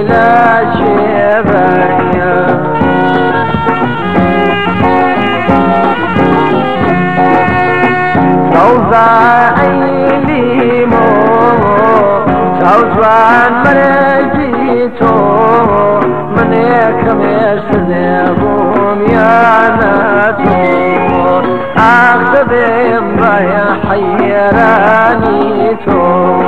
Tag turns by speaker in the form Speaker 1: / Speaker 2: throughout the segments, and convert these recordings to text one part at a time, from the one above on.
Speaker 1: لا شبايا توزع عيني مو توزع مرجيتو من يكم يسنبهم يا ناتو أخذهم بيا حيرانيتو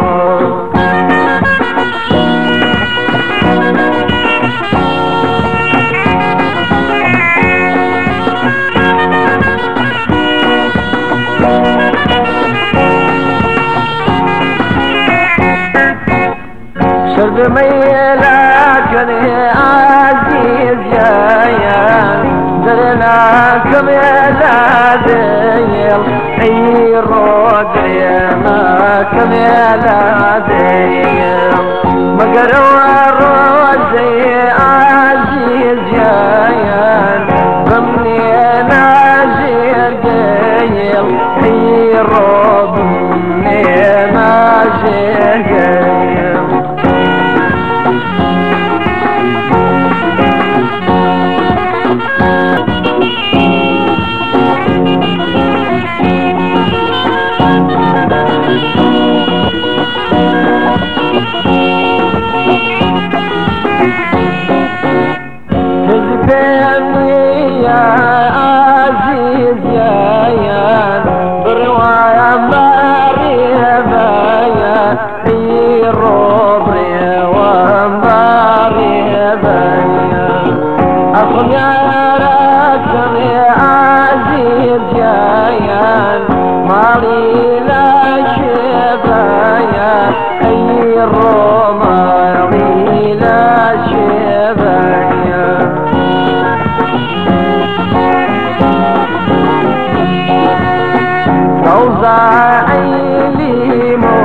Speaker 1: شرد ميلاكن يا عزيز يا درناكم يا لاديل اي رود يا ماكم يا لاديل مقروا الروز يا عزيز يا ضمني ناجر ديل اي رود يا ناجر ديل يا عزيز يا بروايا مريبا يا روبري ومريبا يا أخو يا راكم يا عزيز يا مالي لا شبا يا رومالي لا شبا يا توزع عيني مو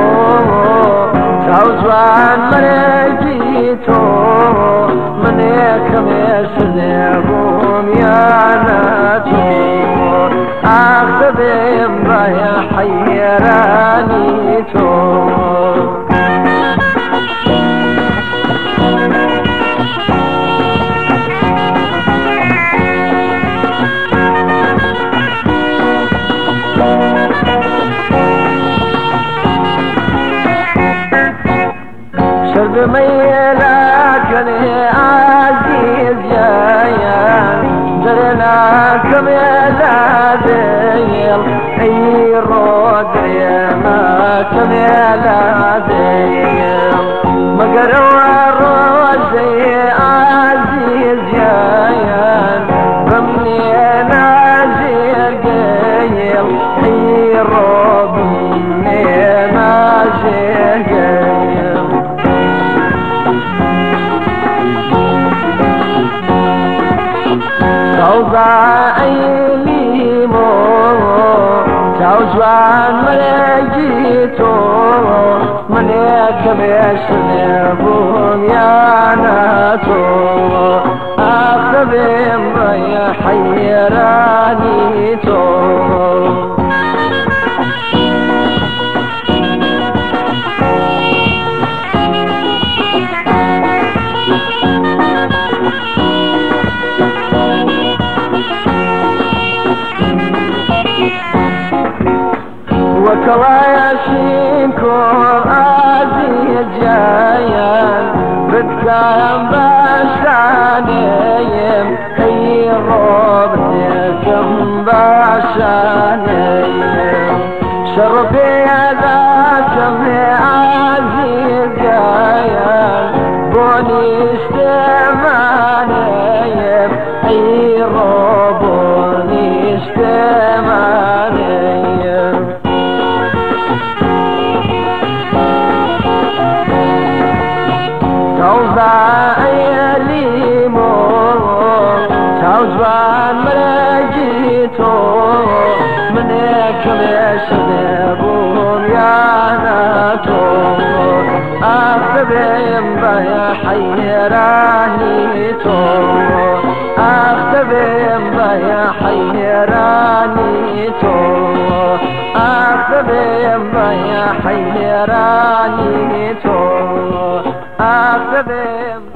Speaker 1: توزع مرجيتو من يكم يسنبهم يا ناتو أخذهم بيا حيرانيتو شرد ميلاكن يا عزيز يا درناكم يا لاديل اي رود يا ماكم يا لاديل مقروا الروز يا عزيز يا ضمني نازل قيل اي رود يا نازل قيل توزع عيني مو توزع مرجيتو من يكم يسنبهم يا ناتو أخذهم بيا حيرانيتو وكلا يشينكم عزيز يا بدكم باشانيم اي ربكم باشانيم شربي ذاكم عزيز يا بوني استمانيم اي ربوني استمانيم توزع عيني مو توزع مرجيتو من يكم يسنبهم يا ناتو أخذهم بيا حيرانيتو أخذهم بيا حيرانيتو أخذهم بيا حيرانيتو أخذهم